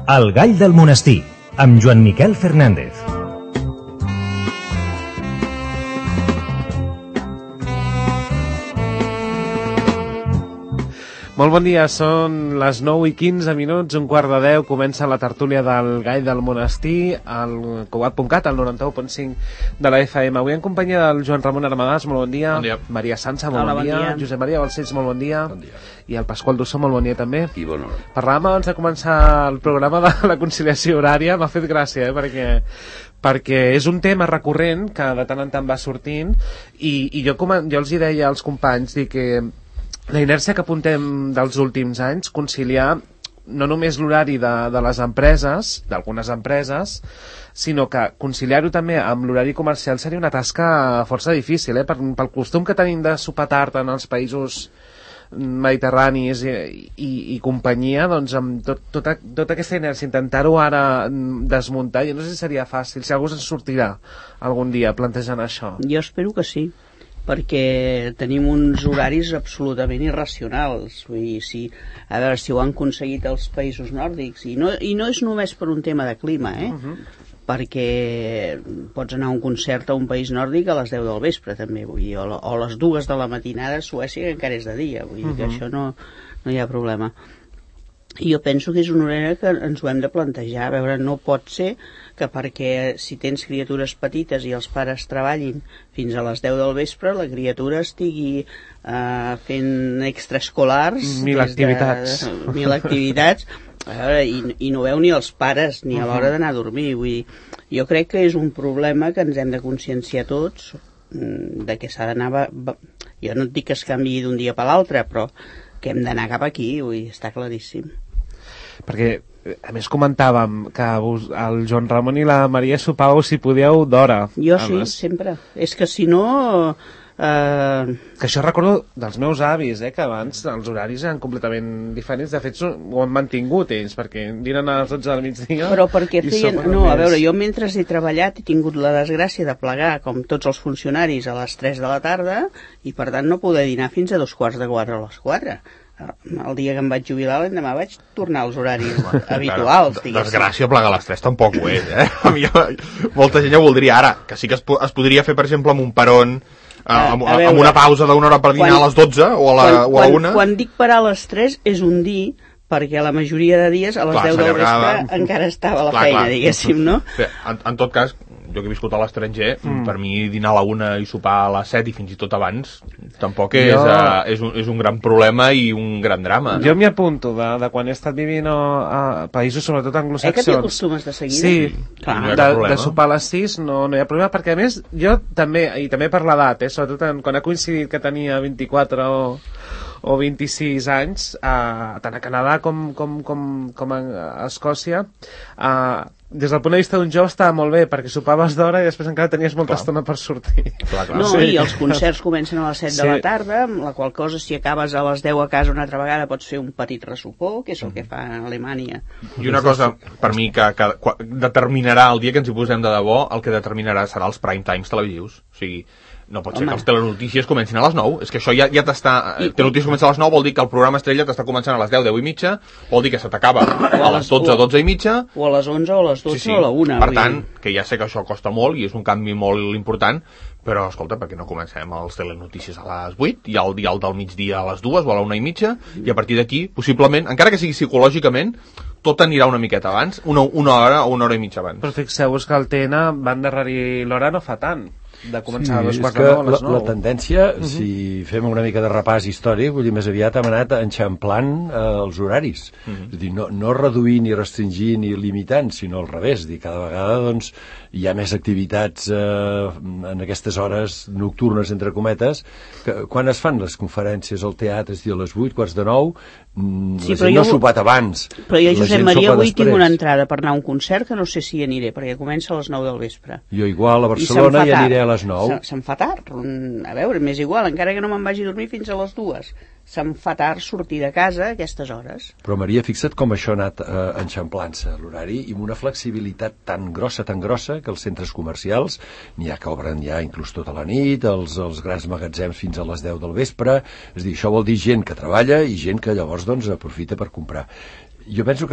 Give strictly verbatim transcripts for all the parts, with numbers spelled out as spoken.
El gall del monestir, amb Joan Miquel Fernández. Molt bon dia, són les nou i quinze minuts, un quart de deu, comença la tertúlia del Gall del Monestir, al Cugat punt cat, al noranta-u punt cinc de la F M. Avui en companyia del Joan Ramon Armadàs, molt bon dia. Bon dia. Maria Sança, molt Hola, bon, bon dia. dia. Josep Maria Balcells, molt bon dia. Bon dia. I el Pasqual Dussó, molt bon dia també. I bona hora. Parlàvem abans de començar el programa de la conciliació horària, m'ha fet gràcia, eh, perquè perquè és un tema recurrent que de tant en tant va sortint i, i jo, com, jo els hi deia als companys dic que la inèrcia que apuntem dels últims anys, conciliar no només l'horari de, de les empreses, d'algunes empreses, sinó que conciliar-ho també amb l'horari comercial seria una tasca força difícil, eh? Per, pel costum que tenim de sopar tard en els països mediterranis i, i, i companyia, doncs amb tot, tota, tota aquesta inèrcia, intentar-ho ara desmuntar, jo no sé si seria fàcil, si algú se'n sortirà algun dia plantejant això. Jo espero que sí, perquè tenim uns horaris absolutament irracionals. Vull dir, si, a veure si ho han aconseguit els països nòrdics, i no, i no és només per un tema de clima, eh? Uh-huh. Perquè pots anar a un concert a un país nòrdic a les deu del vespre també, vull dir, o, o a les dues de la matinada a Suècia, que encara és de dia, vull dir, uh-huh. que això no, no hi ha problema. I jo penso que és una horari que ens ho hem de plantejar. A veure, no pot ser que perquè si tens criatures petites i els pares treballin fins a les deu del vespre, la criatura estigui uh, fent extraescolars, mil activitats, de, mil activitats, a veure, i, i no veu ni els pares ni a l'hora d'anar a dormir. Vull dir, jo crec que és un problema que ens hem de conscienciar tots, de que s'ha d'anar, jo no et dic que es canviï d'un dia per l'altre, però que hem d'anar cap aquí, vull dir, està claríssim. Perquè, a més, comentàvem que vos, el Joan Ramon i la Maria sopàveu si podíeu d'hora. Jo sí, les... sempre. És que si no... Eh... Que això recordo dels meus avis, eh, que abans els horaris eren completament diferents. De fet, ho han mantingut ells, perquè dinen a les dotze del migdia... Però perquè feien... No, a veure, jo mentre he treballat he tingut la desgràcia de plegar, com tots els funcionaris, a les tres de la tarda, i per tant no poder dinar fins a dos quarts de quatre a les quatre. El dia que em vaig jubilar, l'endemà vaig tornar als horaris habituals. Claro, desgràcia plegar a les tres tampoc ho és, eh? A mi, molta gent ho voldria ara, que sí que es, es podria fer, per exemple, amb un peron, eh, amb, a veure, amb una pausa d'una hora per dinar quan, a les dotze o a la, quan, o a la una. Quan, quan dic parar a les tres és un dir, perquè la majoria de dies a les clar, deu del vespre encara estava a la clar, feina, clar. Diguéssim, no? Bé, en, en tot cas, jo que he viscut a l'estranger, mm. per mi dinar a la una i sopar a les set i fins i tot abans tampoc és, jo... uh, és, un, és un gran problema i un gran drama. Jo no? m'hi apunto de, de quan he estat vivint a, a països sobretot anglosaxons. Eh que t'hi acostumes de seguida? Sí, clar, no de, de sopar a les sis no, no hi ha problema, perquè a més jo també, i també per l'edat, eh, sobretot en, quan ha coincidit que tenia vint-i-quatre o o vint-i-sis anys, eh, tant a Canadà com, com, com, com a Escòcia, eh, des del punt de vista d'un jove estava molt bé, perquè sopaves d'hora i després encara tenies molta clar. estona per sortir. Clar, clar. No, sí. I els concerts comencen a les set sí. de la tarda, amb la qual cosa, si acabes a les deu a casa una altra vegada, pots fer un petit ressopó, que és el que fa a Alemanya. I una cosa, per mi, que, que, que determinarà el dia que ens hi posem de debò, el que determinarà serà els prime times televisius. O sigui, no pot ser Home. que els telenotícies comencin a les nou. És que això ja, ja t'està... I, telenotícies comencen a les nou vol dir que el programa estrella t'està començant a les deu, deu i mitja, vol dir que se t'acaba a les dotze, dotze i mitja... O a les onze, o a les dotze, sí, sí. o a la una. Per tant, que ja sé que això costa molt i és un canvi molt important, però, escolta, perquè no comencem els telenotícies a les vuit i el dial del migdia a les dues o a la una i mitja, i a partir d'aquí, possiblement, encara que sigui psicològicament, tot anirà una miqueta abans, una, una hora o una hora i mitja abans. Però fixeu-vos que el T N va endarrerir l'hora no fa tant, de començar sí, a dos quarts de nou a les nou. La, la tendència, uh-huh. si fem una mica de repàs històric, vull dir, més aviat hem anat enxamplant eh, els horaris. Uh-huh. És a dir, no, no reduint, ni restringint, ni limitant, sinó al revés. Dir, cada vegada doncs, hi ha més activitats eh, en aquestes hores nocturnes, entre cometes, que quan es fan les conferències al teatre, és a dir, a les vuit, quarts de nou, sí, la gent no ha sopat abans. Però jo, Josep Maria, avui tinc una entrada per anar a un concert que no sé si hi aniré, perquè comença a les nou del vespre. Jo igual, a Barcelona hi aniré a les nou. Se, se'm fa tard. A veure, m'és igual, encara que no me'n vagi a dormir fins a les dues. Se'm fa tard sortir de casa a aquestes hores. Però, Maria, fixa't com això ha anat eh, enxamplant-se l'horari i amb una flexibilitat tan grossa, tan grossa, que els centres comercials n'hi ha que obren ja inclús tota la nit, els, els grans magatzems fins a les deu del vespre. És a dir, això vol dir gent que treballa i gent que llavors doncs aprofita per comprar. Jo penso que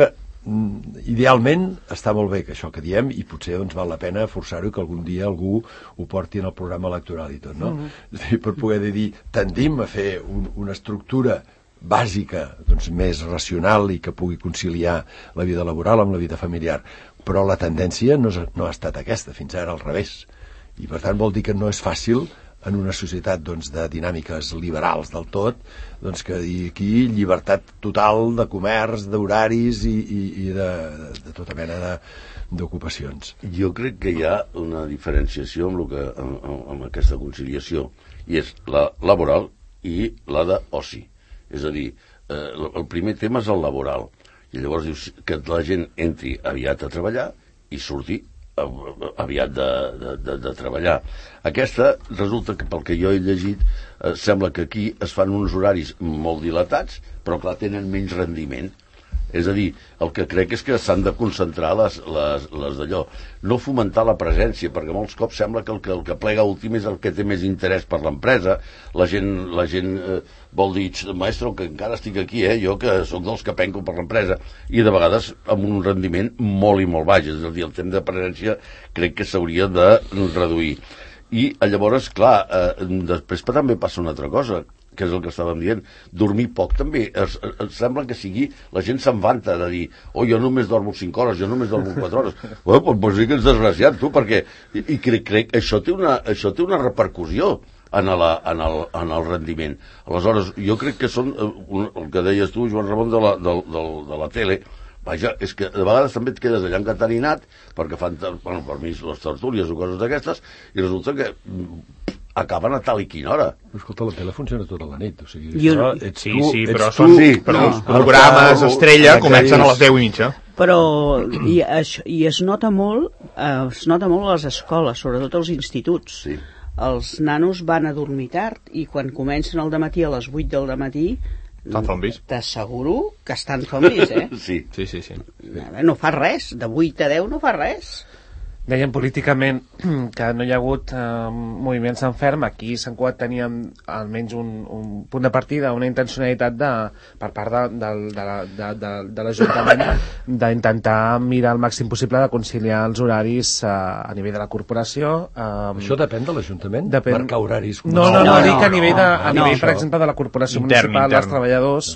idealment està molt bé que això que diem i potser doncs, val la pena forçar-ho que algun dia algú ho porti en el programa electoral i tot, no? Mm-hmm. És a dir, per poder dir, tendim a fer un, una estructura bàsica, doncs, més racional i que pugui conciliar la vida laboral amb la vida familiar, però la tendència no, no ha estat aquesta, fins ara al revés, i per tant vol dir que no és fàcil en una societat doncs, de dinàmiques liberals del tot, doncs que aquí llibertat total de comerç, d'horaris i, i, i de, de tota mena de, d'ocupacions. Jo crec que hi ha una diferenciació amb, lo que, amb, amb aquesta conciliació, i és la laboral i la d'oci. És a dir, eh, el primer tema és el laboral, i llavors dius que la gent entri aviat a treballar i surti aviat de, de, de, de treballar. Aquesta resulta que pel que jo he llegit eh, sembla que aquí es fan uns horaris molt dilatats, però clar, tenen menys rendiment. És a dir, el que crec és que s'han de concentrar les, les, les d'allò. No fomentar la presència, perquè molts cops sembla que el que, el que plega últim és el que té més interès per l'empresa. La gent, la gent eh, vol dir, maestro, que encara estic aquí, eh, jo que sóc dels que penco per l'empresa, i de vegades amb un rendiment molt i molt baix. És a dir, el temps de presència crec que s'hauria de reduir. I llavors, clar, eh, després també passa una altra cosa, que és el que estàvem dient, dormir poc també, es, es sembla que sigui, la gent se'n vanta de dir, oh, jo només dormo cinc hores, jo només dormo quatre hores. Bueno, doncs pues sí que ets desgraciat, tu, perquè, i, i crec, crec, això té una, això té una repercussió en, la, en, el, en el rendiment. Aleshores, jo crec que són, un, el que deies tu, Joan Ramon, de la, de, de, de la tele, vaja, és que de vegades també et quedes allà encatarinat, perquè fan, bueno, per mi les tertúlies o coses d'aquestes, i resulta que acaben a tal i quina hora. Escolta, la tele funciona tota la nit, o sigui, jo... això, ets sí, tu, sí, ets però, tu, són, sí, però no. els programes estrella comencen a les deu i mitja. Però i, això, i es nota molt eh, es nota molt a les escoles, sobretot als instituts. Sí. Els nanos van a dormir tard i quan comencen al dematí a les vuit del dematí estan zombis. T'asseguro que estan zombis, eh? Sí. Sí, sí, sí. No fa res, de vuit a deu no fa res. Deien políticament que no hi ha hagut eh, moviments en ferm. Aquí a Sant Cugat teníem almenys un, un punt de partida, una intencionalitat de, per part de, de, de, de, de, de l'Ajuntament d'intentar mirar el màxim possible de conciliar els horaris eh, a nivell de la corporació. Eh, Això depèn de l'Ajuntament? Depèn... Marcar horaris? No, no, no, no, dic a nivell, de, a no, nivell no, per exemple, de la corporació intern, municipal, intern. dels treballadors,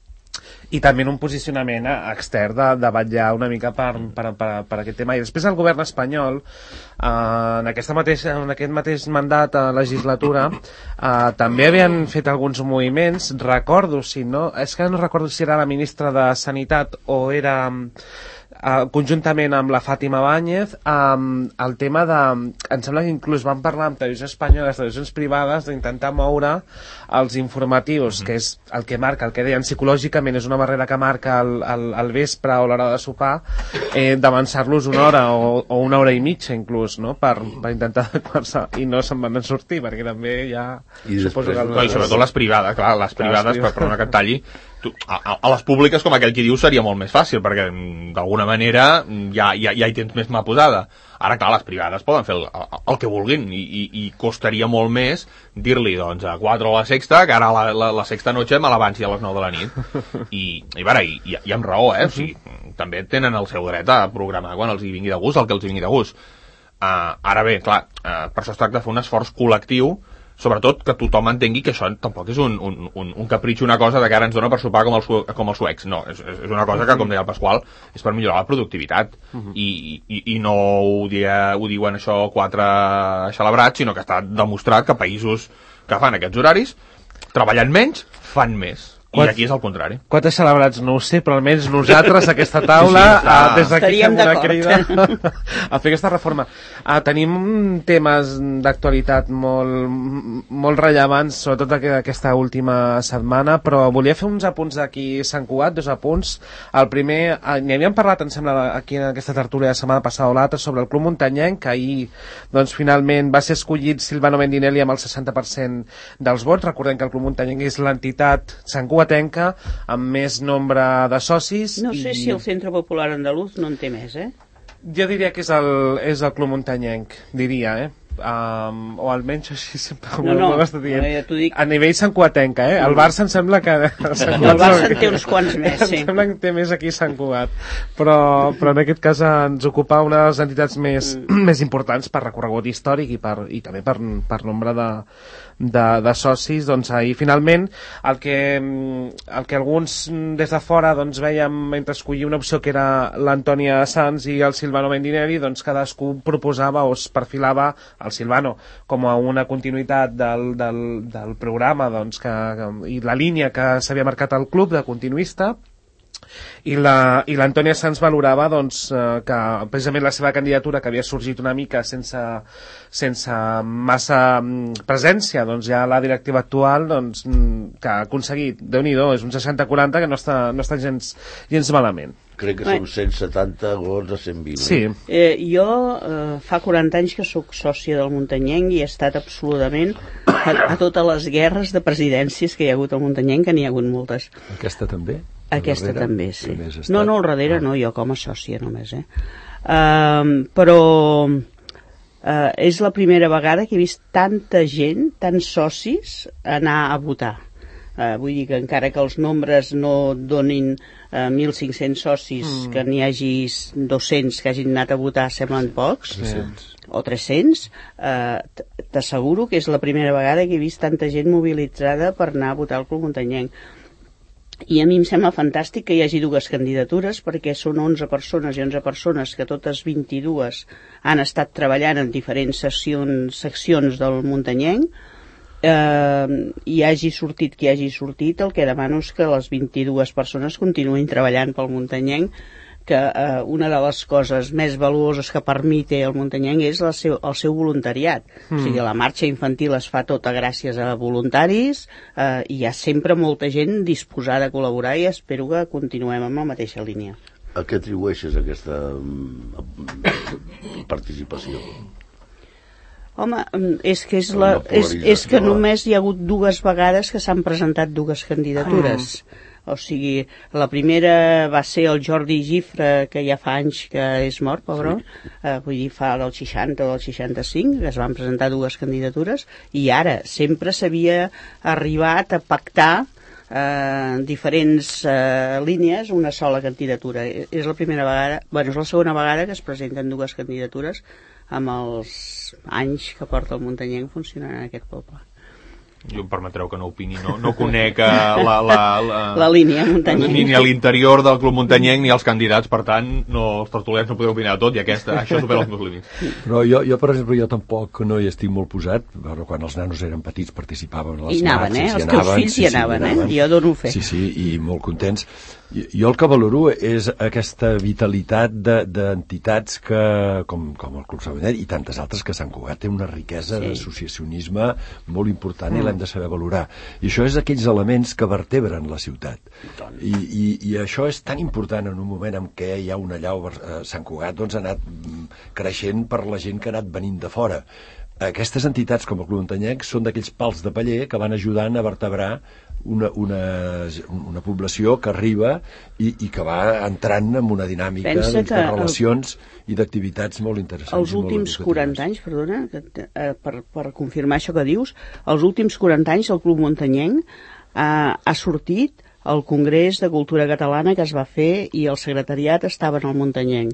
i també en un posicionament extern de, de vetllar una mica per, per, per, per aquest tema. I després el govern espanyol, eh, en, aquesta mateixa, en aquest mateix mandat a legislatura, eh, també havien fet alguns moviments. Recordo, si no, és que no recordo si era la ministra de Sanitat o era Uh, conjuntament amb la Fàtima Báñez, um, el tema de, em sembla que inclús van parlar amb televisió espanyola, les televisions privades, d'intentar moure els informatius, mm-hmm. que és el que marca, el que deien psicològicament és una barrera que marca el, el, el vespre o l'hora de sopar, eh, d'avançar-los una hora o, o una hora i mitja inclús, no? per, per intentar adequar-se, i no se'n van sortir perquè també ja I suposo després, que el... No, i sobretot les privades, clar, les privades, per, per una que et talli, tu, a, a les públiques, com aquell qui diu, seria molt més fàcil, perquè d'alguna manera ja, ja, ja hi tens més mà posada. Ara, clar, les privades poden fer el, el que vulguin i, i, i costaria molt més dir-li, doncs, a quatre o a la sexta, que ara la, la, la sexta noche me l'avanci a les nou de la nit. I, i, vera, i, i, i amb raó, eh? O sigui, també tenen el seu dret a programar quan els hi vingui de gust, el que els hi vingui de gust. Uh, ara bé, clar, uh, per això es tracta de fer un esforç col·lectiu, sobretot que tothom entengui que això tampoc és un, un, un, un capritxo, una cosa de que ara ens dona per sopar com els, com els suecs. No, és, és una cosa que, com deia el Pasqual, és per millorar la productivitat. Uh-huh. I, i, I no ho, dia, ho diuen això quatre xalabrats, sinó que està demostrat que països que fan aquests horaris, treballant menys, fan més. I Quat... aquí és el contrari. Quatre celebrats no ho sé, però almenys nosaltres, aquesta taula, sí, està... uh, des d'aquí fem una crida a fer aquesta reforma. Uh, tenim temes d'actualitat molt, molt rellevants, sobretot aquesta última setmana, però volia fer uns apunts d'aquí a Sant Cugat, dos apunts. El primer, uh, n'hi havíem parlat, em sembla, aquí en aquesta tertúlia la setmana passada o l'altra, sobre el Club Muntanyenc, que ahir, doncs, finalment va ser escollit Silvano Mendinelli amb el seixanta per cent dels vots. Recordem que el Club Muntanyenc és l'entitat Sant Cugat Tenca, amb més nombre de socis. No sé i... si el Centre Popular Andaluz no en té més, eh? Jo diria que és el, és el Club Muntanyenc, diria, eh? um, o almenys així sempre No, no, m'ho estat dient. no, ja t'ho dic. A nivell santcugatenca, eh? El Barça em sembla que... El El Barça en té uns quants més, sí. Em sembla que té més aquí Sant Cugat, però, però en aquest cas ens ocupa una de les entitats més, mm. més importants per recorregut històric i, per, i també per, per nombre de, de, de socis. Doncs ahir finalment el que, el que alguns des de fora doncs, veiem mentre escollia una opció que era l'Antònia Sanz i el Silvano Mendinelli, doncs cadascú proposava o es perfilava el Silvano com a una continuïtat del, del, del programa doncs, que, que, i la línia que s'havia marcat el club de continuista, i la i l'Antònia Sanz valorava doncs, eh, que precisament la seva candidatura, que havia sorgit una mica sense, sense massa presència, doncs ja la directiva actual doncs, que ha aconseguit, Déu-n'hi-do, és un seixanta quaranta que no està, no està gens, gens malament. Crec que són cent setanta gols a cent vint. Sí. Eh, jo eh, fa quaranta anys que sóc sòcia del Muntanyenc i he estat absolutament a, a totes les guerres de presidències que hi ha hagut al Muntanyenc, que n'hi ha hagut moltes. Aquesta també? Aquesta darrere, també, sí. estat... No, no, al darrere no, jo com a sòcia només, eh? Uh, però uh, és la primera vegada que he vist tanta gent, tants socis, anar a votar. Uh, vull dir que encara que els nombres no donin uh, mil cinc-cents socis, mm. que n'hi hagi dos-cents que hagin anat a votar semblen pocs, tres-cents. O tres-cents, uh, t'asseguro que és la primera vegada que he vist tanta gent mobilitzada per anar a votar al Club Muntanyenc. I a mi em sembla fantàstic que hi hagi dues candidatures, perquè són onze persones i onze persones que totes vint-i-dues han estat treballant en diferents sessions, seccions del Muntanyenc. Eh, hi hagi sortit qui hagi sortit, el que demano és que les vint-i-dues persones continuïn treballant pel Muntanyenc, que eh, una de les coses més valuoses que per mi té el Muntanyenc és el seu, el seu voluntariat. Mm. O sigui, la marxa infantil es fa tota gràcies a voluntaris, eh, i hi ha sempre molta gent disposada a col·laborar i espero que continuem amb la mateixa línia. A què atribueixes aquesta participació? Home, és que, és la, és, és que només hi ha hagut dues vegades que s'han presentat dues candidatures. Mm. O sigui, la primera va ser el Jordi Gifre, que ja fa anys que és mort, pobre, sí. eh, vull dir, fa del seixanta o del seixanta-cinc, que es van presentar dues candidatures, i ara sempre s'havia arribat a pactar eh, diferents eh, línies, una sola candidatura. És la primera vegada, bueno, és la segona vegada que es presenten dues candidatures amb els anys que porta el Muntanyenc funcionant en aquest poble. Jo em permetreu que no opini, no, no conec la, la, la, la línia Muntanyenc. Ni, ni a l'interior del Club Muntanyenc ni als candidats, per tant, no, els tertulians no podeu opinar de tot i aquesta, això supera els meus límits. Però jo, jo, per exemple, jo tampoc no hi estic molt posat, però quan els nanos eren petits participaven a les I anaven, eh? Els anaven, teus fills sí, hi anaven, sí, eh? anaven. Jo dono fe. Sí, sí, i molt contents. Jo el que valoro és aquesta vitalitat d'entitats que, com, com el Club Sabadellenc i tantes altres que Sant Cugat té una riquesa sí. d'associacionisme molt important mm. i l'hem de saber valorar. I això és aquells elements que vertebren la ciutat. I, i, i això és tan important en un moment en què hi ha una llau a Sant Cugat, doncs ha anat creixent per la gent que ha anat venint de fora. Aquestes entitats com el Club Muntanyenc són d'aquells pals de paller que van ajudant a vertebrar una, una, una població que arriba i, i que va entrant en una dinàmica doncs, de relacions el, i d'activitats molt interessants. Els últims quaranta anys, perdona, que, eh, per, per confirmar això que dius, els últims quaranta anys el Club Muntanyenc eh, ha sortit al Congrés de Cultura Catalana que es va fer i el secretariat estava en el Muntanyenc.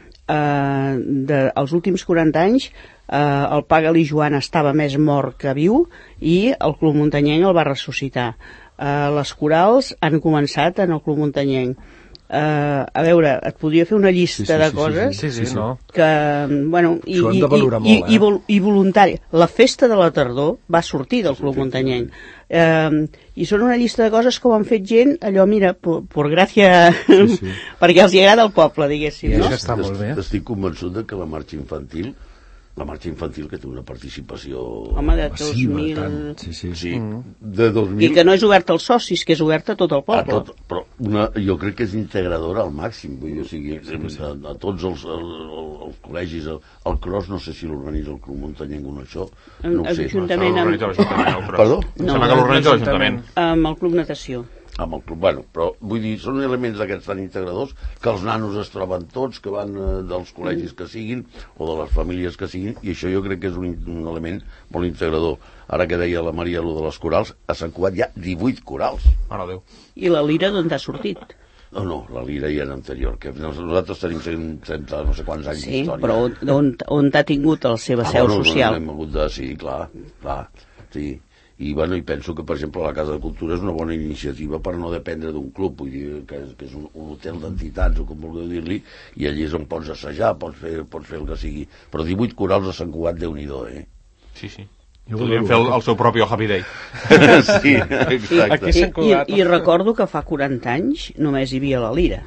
Eh, de, els últims quaranta anys eh, el Pagali Joan estava més mort que viu i el Club Muntanyenc el va ressuscitar. Eh, les corals han començat en el Club Muntanyenc. Eh, a veure, et podria fer una llista sí, sí, de sí, coses sí, sí, sí, sí, no. que, bueno, i, i, i, molt, i, eh? i, vol, i voluntari. La festa de la tardor va sortir del Club Muntanyenc. Eh, i són una llista de coses que ho han fet gent, allò, mira, per, per gràcia, sí, sí. perquè els hi agrada el poble, diguéssim, no? Està molt bé. Estic convençut de que la marxa infantil la marxa infantil que té una participació home, de dos mil... Sí, sí. Sí, de dos mil... I que no és oberta als socis, que és oberta a tot el poble. A tot, però una, jo crec que és integradora al màxim, vull dir, o sigui, a, a tots els, el, el, els col·legis, el, el cross, no sé si l'organitza el Club Muntanyenc o no, això, no ho sé. Juntament amb... L'organitza l'Ajuntament, el cross. Perdó? Em sembla que l'organitza l'Ajuntament. Amb el Club Natació. amb el club, bueno, però vull dir, són elements d'aquests tan integradors que els nanos es troben tots, que van eh, dels col·legis que siguin o de les famílies que siguin, i això jo crec que és un, un element molt integrador. Ara que deia la Maria lo de les corals, a Sant Cugat hi ha divuit corals. Mare Déu. I la lira d'on t'ha sortit? No, no, la lira hi era anterior, que nosaltres tenim trenta no sé quants anys sí, d'història. Però on, on, on t'ha tingut la seva ah, seu bueno, social? Hem hagut de, sí, clar, clar, sí. I, bueno, i penso que, per exemple, la Casa de Cultura és una bona iniciativa per no dependre d'un club, vull dir que és, que és un, un hotel d'entitats, o com vulgueu dir-li, i allí és on pots assajar, pots fer, pots fer el que sigui. Però divuit corals a Sant Cugat, Déu-n'hi-do, eh? Sí, sí. I podríem fer el, el seu propi Happy Day. Sí, exacte. I, i, I recordo que fa quaranta anys només hi havia la lira.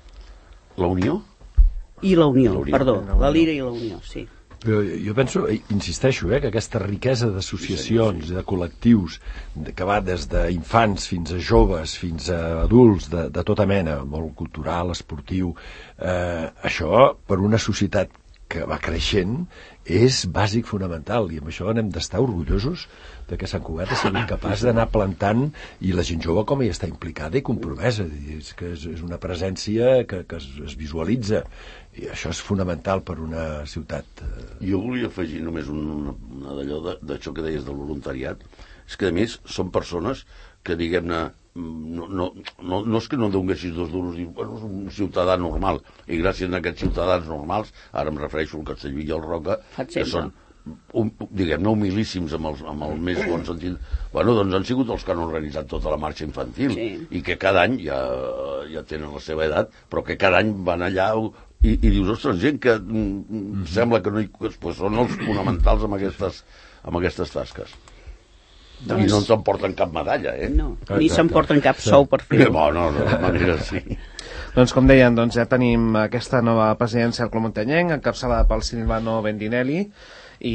La Unió? I la Unió, la Unió. perdó, la lira i la Unió, sí. Però jo penso, insisteixo, eh, que aquesta riquesa d'associacions, de col·lectius, que va des d'infants fins a joves, fins a adults, de, de tota mena, molt cultural, esportiu, eh, això, per una societat que va creixent, és bàsic fonamental, i amb això n'hem d'estar orgullosos de que Sant Cugat ha sigut capaç d'anar plantant, i la gent jove com hi està implicada i compromesa, és que és, és una presència que, que es, es visualitza, i això és fonamental per una ciutat. Jo volia afegir només una, una d'allò d'això que deies del voluntariat, és que a més són persones que, diguem-ne, no, no, no, no és que no donguessis dos duros i bueno, és un ciutadà normal, i gràcies a aquests ciutadans normals, ara em refereixo al Castellví i al Roca, que són um, diguem-ne humilíssims amb el, amb el més bon sentit, bueno, doncs han sigut els que han organitzat tota la marxa infantil, sí. I que cada any ja, ja tenen la seva edat, però que cada any van allà i, i dius, ostres, gent que mm, mm-hmm. sembla que no hi, pues, són els fonamentals amb aquestes, amb aquestes tasques. Doncs... I no s'emporten cap medalla, eh? No, ni s'emporten cap sou per fer-ho. No, no, no, de manera sí. Doncs com deien, doncs ja tenim aquesta nova presidència del Club Muntanyenc, encapçalada pel Silvano Bendinelli, i,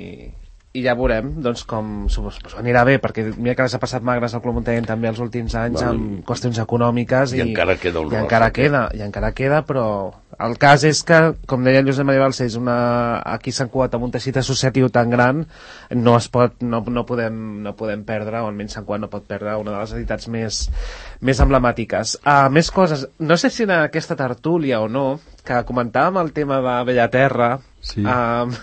i ja veurem doncs, com pues, anirà bé, perquè mira que les ha passat magres al Club Muntanyenc també els últims anys, bueno, amb qüestions econòmiques, i, i encara queda i encara queda, i encara queda, però el cas és que, com deia el Josep Maria Balcells, una, aquí s'han Cugat amb un teixit associatiu tan gran, no es pot, no, no, podem, no podem perdre, o almenys Sant Cugat no pot perdre una de les entitats més, més emblemàtiques. Uh, més coses, no sé si en aquesta tertúlia o no, que comentàvem el tema de Bellaterra, sí. amb,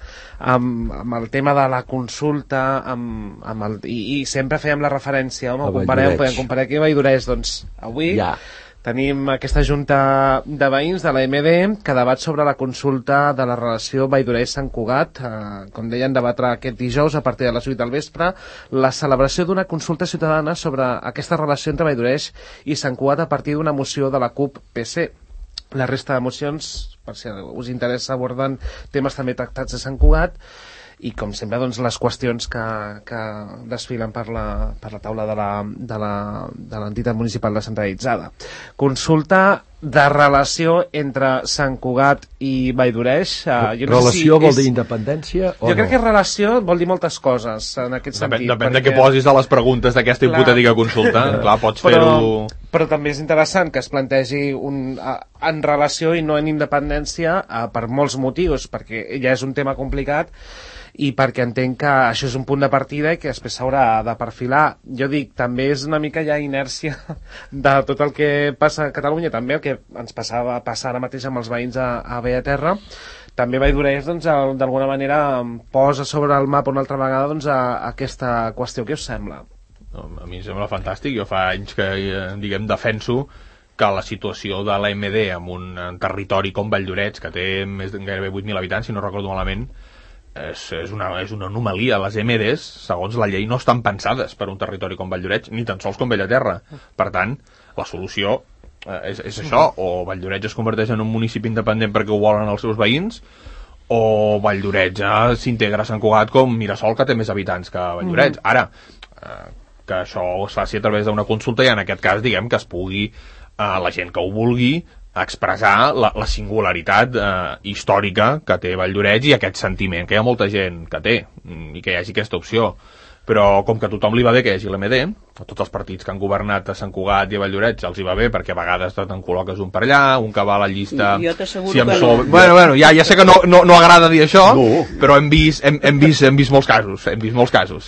amb, amb el tema de la consulta, amb, amb el, i, i sempre fèiem la referència, home, comparem, podem comparar aquí a Valldoreix, doncs avui... Ja. Tenim aquesta junta de veïns de la M D que debat sobre la consulta de la relació Valldoreix-Sant Cugat. Eh, com deien, debatre aquest dijous a partir de les vuit del vespre la celebració d'una consulta ciutadana sobre aquesta relació entre Valldoreix i Sant Cugat a partir d'una moció de la CUP P C. La resta de mocions, per si us interessa, aborden temes també tractats de Sant Cugat, i com sempre doncs, les qüestions que, que desfilen per la, per la taula de la, de la, de l'entitat municipal descentralitzada. Consulta de relació entre Sant Cugat i Valldoreix. Uh, jo no relació si vol és... dir independència o jo crec no? que relació vol dir moltes coses en aquest sentit. Depèn, depèn perquè... de què posis a les preguntes d'aquesta hipotètica consulta. Clar, pots però, fer-ho... Però també és interessant que es plantegi un, uh, en relació i no en independència uh, per molts motius, perquè ja és un tema complicat i perquè entenc que això és un punt de partida i que després s'haurà de perfilar. Jo dic, també és una mica ja inèrcia de tot el que passa a Catalunya, també el que ens passava passar ara mateix amb els veïns a, a Bellaterra. També Valldoreix, doncs, d'alguna manera posa sobre el mapa una altra vegada doncs, a, a aquesta qüestió. Què us sembla? No, a mi em sembla fantàstic. Jo fa anys que, diguem, defenso que la situació de l'A M D en un territori com Valldoreix, que té més de gairebé vuit mil habitants, si no recordo malament, És, és, una, és una anomalia. Les M Ds, segons la llei, no estan pensades per un territori com Valldoreix, ni tan sols com Bellaterra. Per tant, la solució eh, és, és això, o Valldoreix es converteix en un municipi independent perquè ho volen els seus veïns, o Valldoreix eh, s'integra a Sant Cugat com Mirasol, que té més habitants que Valldoreix. Mm. Ara, eh, que això es faci a través d'una consulta i en aquest cas, diguem, que es pugui, eh, la gent que ho vulgui, expressar la, la singularitat eh, històrica que té Valldoreix i aquest sentiment que hi ha molta gent que té i que hi hagi aquesta opció, però com que a tothom li va bé que hi hagi l'A M D, a tots els partits que han governat a Sant Cugat i a Valldoreix els hi va bé perquè a vegades te'n col·loques un per allà, un que va a la llista jo t'asseguro si que so... no. bueno, bueno, ja, ja sé que no, no, no agrada dir això, no. però hem vist, hem, hem, vist, hem vist molts casos hem vist molts casos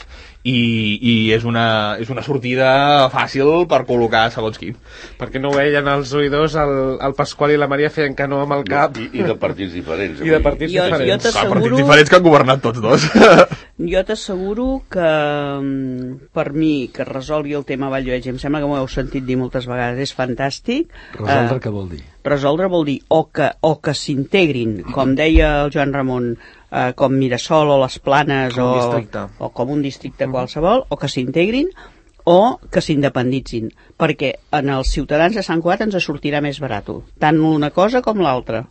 i, i és, una, és una sortida fàcil per col·locar segons qui. Perquè no ho veien els oïdors, el, el Pasqual i la Maria feien que no amb el cap. I, i de partits diferents. I de partits Jo- jo diferents. t'asseguro- Clar, partits diferents que han governat tots dos. Jo t'asseguro que mm, per mi que resolgui el tema Vall-llorenç, em sembla que m'ho heu sentit dir moltes vegades, és fantàstic. Resoldre Eh, què vol dir? Resoldre vol dir o que, o que s'integrin, com deia el Joan Ramon, eh, com Mirasol o les Planes Com un o, districte. o com un districte qualsevol, o que s'integrin o que s'independitzin, perquè en els ciutadans de Sant Cugat ens sortirà més barat, tant una cosa com l'altra.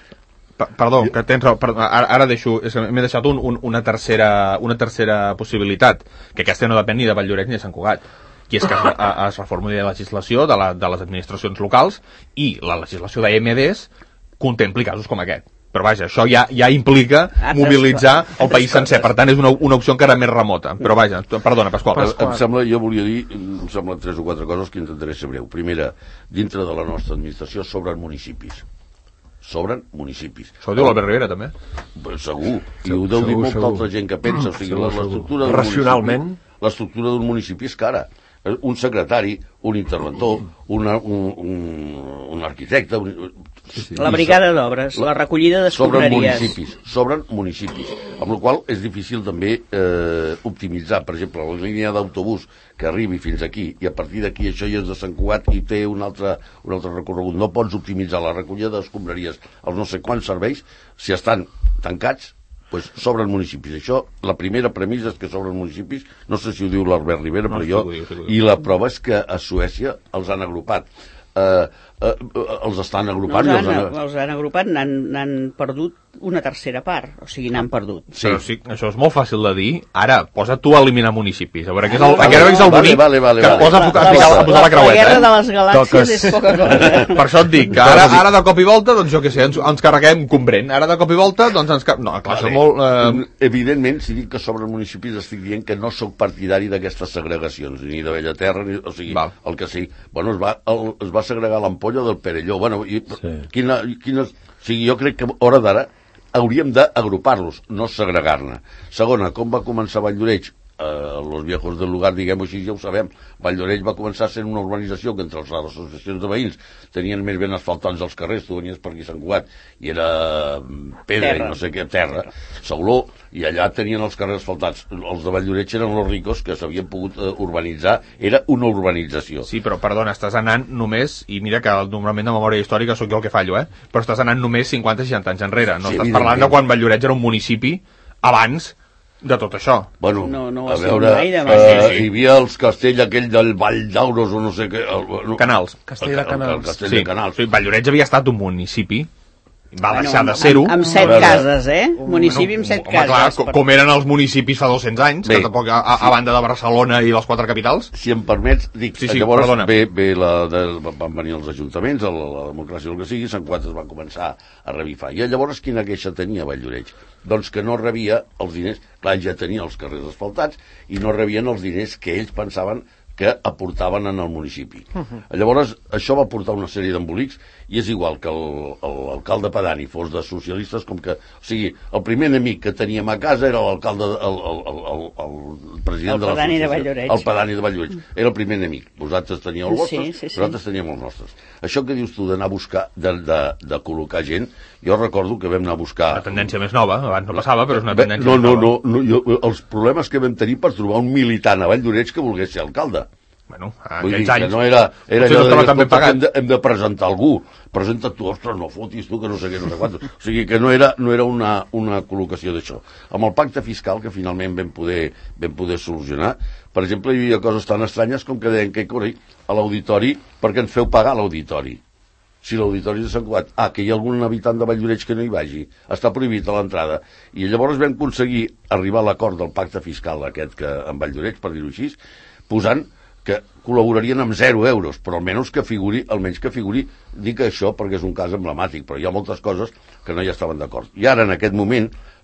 Perdó, que tens raó, perdó, ara, ara deixo, és que m'he deixat un, un, una, tercera, una tercera possibilitat, que aquesta no depèn ni de Vall-llorenç ni de Sant Cugat, i és que es, es reformuli la legislació de, la, de les administracions locals i la legislació d'A M Ds contempli casos com aquest. Però vaja, això ja, ja implica Altres mobilitzar coses. el país sencer, per tant és una, una opció encara més remota. Però vaja, perdona, Pasqual. Pasqual. Em sembla, jo volia dir, em sembla tres o quatre coses que intentaré ser breu. Primera, dintre de la nostra administració sobren municipis. Sobren municipis. Això ho diu l'Albert Rivera, també. Però segur, i Segur, ho deu dir segur, molta segur. altra gent que pensa. O sigui, Segur, la- segur. l'estructura d'un Racionalment. municipi- l'estructura d'un municipi és cara. Un secretari, un interventor, una, un, un, un arquitecte... Un, La brigada d'obres, la recollida sobren d'escombraries. municipis, sobren municipis, amb la qual cosa és difícil també eh, optimitzar, per exemple, la línia d'autobús que arribi fins aquí i a partir d'aquí això ja és de Sant Cugat i té un altre, un altre recorregut. No pots optimitzar la recollida d'escombraries als no sé quants serveis si estan tancats, pues sobren municipis. Això, la primera premissa és que sobren municipis, no sé si ho diu l'Albert Rivera, No, però sí jo, que ho diu, sí que ho diu. i la prova és que a Suècia els han agrupat. Eh, eh, els estan No, agrupant els, i han, els han... els han agrupat, n'han n'han perdut una tercera part, o sigui, n'han perdut. Sí. Però sí, això és molt fàcil de dir. Ara, posa tu a eliminar municipis. A veure què és el, Vale, aquest és el vale, bonic vale, vale, que vale. posa a, a, a, a posar la La creueta. guerra de Eh? les galàxies Toques. és poca cosa. Per això et dic que ara, ara de cop i volta, doncs jo què sé, ens, ens carreguem Gombrèn. Ara de cop i volta, doncs ens... Car... No, clar, això és molt... Eh... Evidentment, si dic que sobren municipis, estic dient que no sóc partidari d'aquestes segregacions, ni de Bellaterra, ni, o sigui, Val. el que sigui. Bueno, es va, el, es va segregar l'ampolla del Perelló. Bueno, i, Sí. quina, quina, o sigui, jo crec que a hora d'ara hauríem d'agrupar-los, no segregar-ne. Segona, com va començar Vall-llorenç? Eh, los viejos del lugar, diguem-ho així, ja ho sabem. Vall-llorenç va començar sent una urbanització que entre les associacions de veïns tenien més ben asfaltats els carrers, tu venies per aquí a Sant Cugat i era mm, pedra Terra. i no sé què, terra, sauló, i allà tenien els carrers asfaltats. Els de Vall-llorenç eren los ricos que s'havien pogut eh, urbanitzar, era una urbanització. Sí, però perdona, estàs anant només, i mira que normalment de memòria històrica sóc jo el que fallo, eh? Però estàs anant només cinquanta seixanta anys enrere. No Sí, estàs parlant de evidentment. quan Vall-llorenç era un municipi abans de tot això. Bueno, No, no ho a ha sigut veure, mai de eh, mai. Sí, sí. hi havia els castell aquell del Vall d'Auros o no sé què... El, no, Canals. Castell de el- el- Canals. El, castell Sí, de Canals. sí, Vall-llorenç havia estat un municipi, va Bueno, deixar de amb- ser-ho. Amb, amb set A veure, cases, eh? Municipi amb set home, clar, cases. co- com eren els municipis fa dos-cents anys, Bé, que tampoc a, a, a banda de Barcelona i les quatre capitals. Si em permets, dic, Sí, sí, llavors perdona. ve, ve la, de, van venir els ajuntaments, la, la democràcia o el que sigui, Sant Cugat es va començar a revifar. I llavors quina queixa tenia Vall-llorenç? Doncs que no rebia els diners, clar, ja tenia els carrers asfaltats, i no rebien els diners que ells pensaven que aportaven en el municipi. Uh -huh. Llavors, això va portar una sèrie d'embolics, i és igual que el- el- l'alcalde Padani fos de socialistes, com que... O sigui, el primer enemic que teníem a casa era l'alcalde, el, el, el, el, el president El de Padani de l'associació. Vall-llorenç. El Padani de Vall-llorenç. Era el primer enemic. Vosaltres teníeu els Sí, vostres, sí, sí. nosaltres teníem els nostres. Això que dius tu d'anar a buscar, de, de, de col·locar gent, jo recordo que vam anar a buscar... Una tendència més nova, abans no passava, però és una Bé, tendència no, més no, nova. no, no jo, els problemes que vam tenir per trobar un militant a Vall-llorenç que volgués ser alcalde. Bueno, a Vull dir aquells que anys... no era, era potser allò no de, estava tan ben escolta, que pagat. hem, de, hem de presentar algú. Presenta tu, ostres, no fotis tu, que no sé què, no sé quantos. O sigui, que no era, no era una, una col·locació d'això. Amb el pacte fiscal, que finalment vam poder, vam poder solucionar, per exemple, hi havia coses tan estranyes com que deien que corri a l'auditori perquè ens feu pagar l'auditori. Si l'auditori de Sant Cugat, ah, que hi ha algun habitant de Vall-llorenç que no hi vagi, està prohibit a l'entrada. I llavors vam aconseguir arribar a l'acord del pacte fiscal aquest que amb Vall-llorenç, per dir-ho així, posant que col·laborarien amb zero euros, però almenys que figuri, almenys que figuri, dic això perquè és un cas emblemàtic, però hi ha moltes coses que no hi estaven d'acord. I ara, en aquest moment,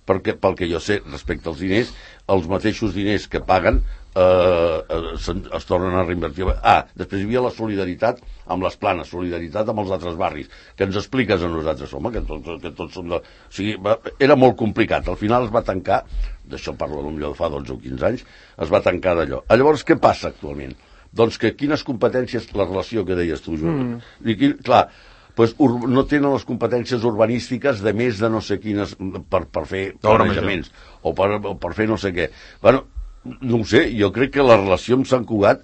perquè pel que jo sé, respecte als diners, els mateixos diners que paguen eh, es, es tornen a reinvertir. Ah, després hi havia la solidaritat amb les planes, solidaritat amb els altres barris, que ens expliques a nosaltres, home, que tots, que tots som de... O sigui, va, era molt complicat. Al final es va tancar, d'això parlo potser de fa dotze o quinze anys, es va tancar d'allò. Llavors, què passa actualment? Doncs que quines competències, la relació que deies tu, Joan, mm. i aquí, clar, pues, ur, no tenen les competències urbanístiques de més de no sé quines per, per fer planejaments o per, o per fer no sé què. Bueno, no ho sé, jo crec que la relació amb Sant Cugat,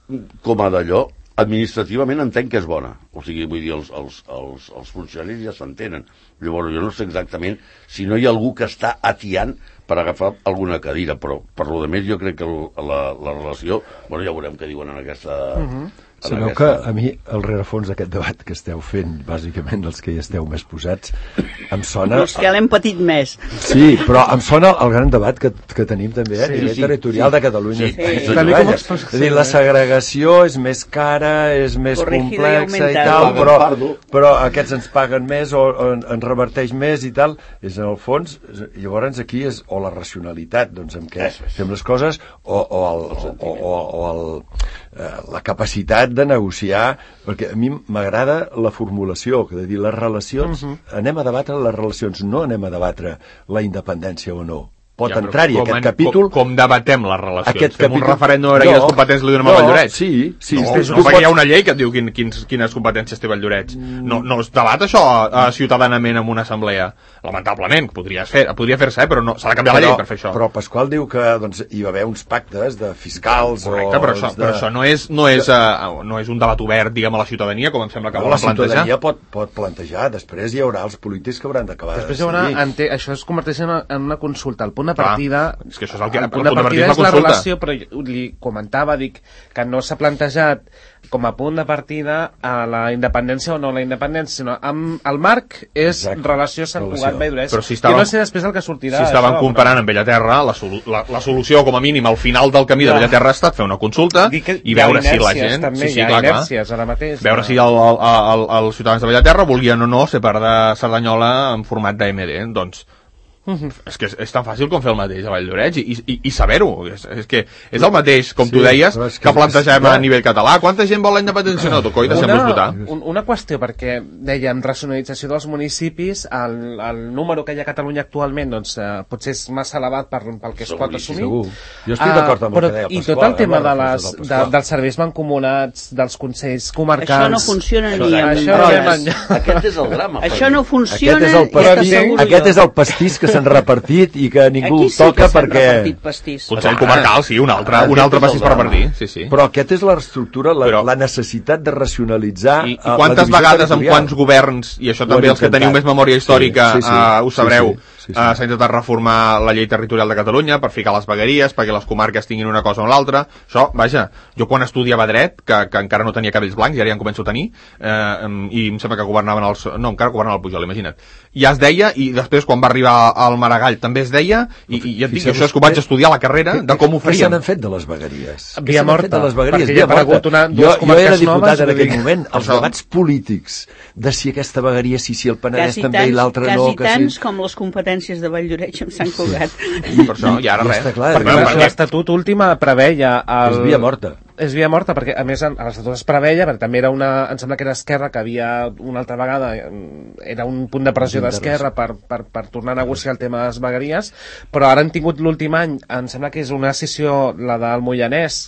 com a d'allò, administrativament entenc que és bona. O sigui, vull dir, els, els, els, els funcionaris ja s'entenen. Llavors, jo no sé exactament si no hi ha algú que està atiant per agafar alguna cadira, però per lo de més jo crec que la, la relació, bueno, ja veurem què diuen en aquesta... Uh-huh. Sabeu que a mi, al rerefons d'aquest debat que esteu fent, bàsicament els que hi esteu més posats, em sona... Els que l'hem patit més. Sí, però em sona el gran debat que, que tenim també a sí, nivell sí, territorial sí. de Catalunya. Sí, sí. Sí. Sí. És a dir, la segregació és més cara, és més complexa i tal, però, però aquests ens paguen més o, o ens reverteix més i tal. És en el fons, llavors aquí és o la racionalitat, doncs, amb què fem les coses, o, o, el, o, o, o el, eh, la capacitat de negociar, perquè a mi m'agrada la formulació, que de dir les relacions, uh-huh. anem a debatre les relacions, no anem a debatre la independència o no. Pot ja, entrar-hi aquest en, capítol... Com, com debatem les relacions? Aquest Fem capítol... un referèndum ara no, quines competències li donem no, a Valldoreix? Sí, sí. No, no, no perquè hi ha una llei que et diu quin, quins, quines competències té Valldoreix. Mm. No, no es debat això uh, ciutadanament en una assemblea. Lamentablement, podria, fer, podria fer-se, eh, però no, s'ha de canviar però, la llei per fer això. Però Pasqual diu que doncs, hi va haver uns pactes de fiscals... Correcte, o però, això, de... però això no és, no, és, uh, no és un debat obert, diguem, a la ciutadania, com em sembla que no, volen plantejar. La ciutadania pot, pot plantejar, després hi haurà els polítics que hauran d'acabar de després hi haurà, ente, això es converteix en una, en una consulta. El punt de partida... Clar, és que això és el que... El punt de partida és la relació, però li comentava, dic, que no s'ha plantejat com a punt de partida a la independència o no la independència, sinó amb el marc és Exacte. relació Sant Cugat-Valldoreix. Si estaven, jo no sé després el que sortirà. Si estaven això, comparant però... amb Bellaterra, la, solu la, la solució, com a mínim, al final del camí de Bellaterra ha estat fer una consulta i veure si la gent... També, sí, sí, hi ha clar, inèrcies clar. Ara mateix. Veure no? si el, el, el, els ciutadans de Bellaterra volien o no ser part de Cerdanyola en format d'A M D. Doncs Uh-huh. És que és, és tan fàcil com fer el mateix a Valldoreix i, i, i saber-ho, és, és que és el mateix, com sí, tu deies, que, que plantegem a nivell català. Quanta gent vol la independència? No, coi, deixem-los votar. Un, una qüestió, perquè dèiem racionalització dels municipis, el, el número que hi ha a Catalunya actualment doncs, eh, potser és massa elevat per, pel que es pot assumir. Segur. Jo estic d'acord amb uh, el que deia el I tot el tema de les, de, dels serveis mancomunats, dels consells comarcals... Això no funciona ni amb això rodes. Aquest és el drama. Això no funciona... Aquest és el pastís, aquest és el pastís que s'han repartit i que ningú sí toca que perquè... Consell comarcal, sí, un altre, un altre pastís per repartir. Sí, sí. Però aquest és l'estructura, la, Però... la necessitat de racionalitzar... I, i quantes vegades amb quants governs, i això també els que teniu més memòria històrica sí, sí, sí. Uh, ho sabreu, sí, sí. Sí, sí. Uh, s'ha intentat reformar la llei territorial de Catalunya per ficar les vegueries, perquè les comarques tinguin una cosa o l'altra. Això, vaja, jo quan estudiava dret, que, que encara no tenia cabells blancs, i ara ja en començo a tenir, eh, i em sembla que governaven els... No, encara governaven el Pujol, imagina't. Ja es deia, i després quan va arribar al Maragall també es deia, i, i ja et dic que això és que ho vaig estudiar a la carrera, de com ho faríem. Què se n'han fet de les vegueries? Via morta. De les vegueries? Perquè hi ha aparegut una, jo, jo era diputat en aquell moment, els debats polítics de si aquesta vegueria, si, si el Penedès també i l'altre no... Quasi tants com les competències de Valldoreix amb Sant Cugat. I per això, i ara res. Clar, perquè l'estatut última preveia... El... És via morta. És via morta, perquè a més a l'estatut es preveia, perquè també era una... Em sembla que era Esquerra, que havia una altra vegada... Era un punt de pressió d'Esquerra per, per, per tornar a negociar el tema de les vegueries, però ara han tingut l'últim any, em sembla que és una sessió, la del Moianès,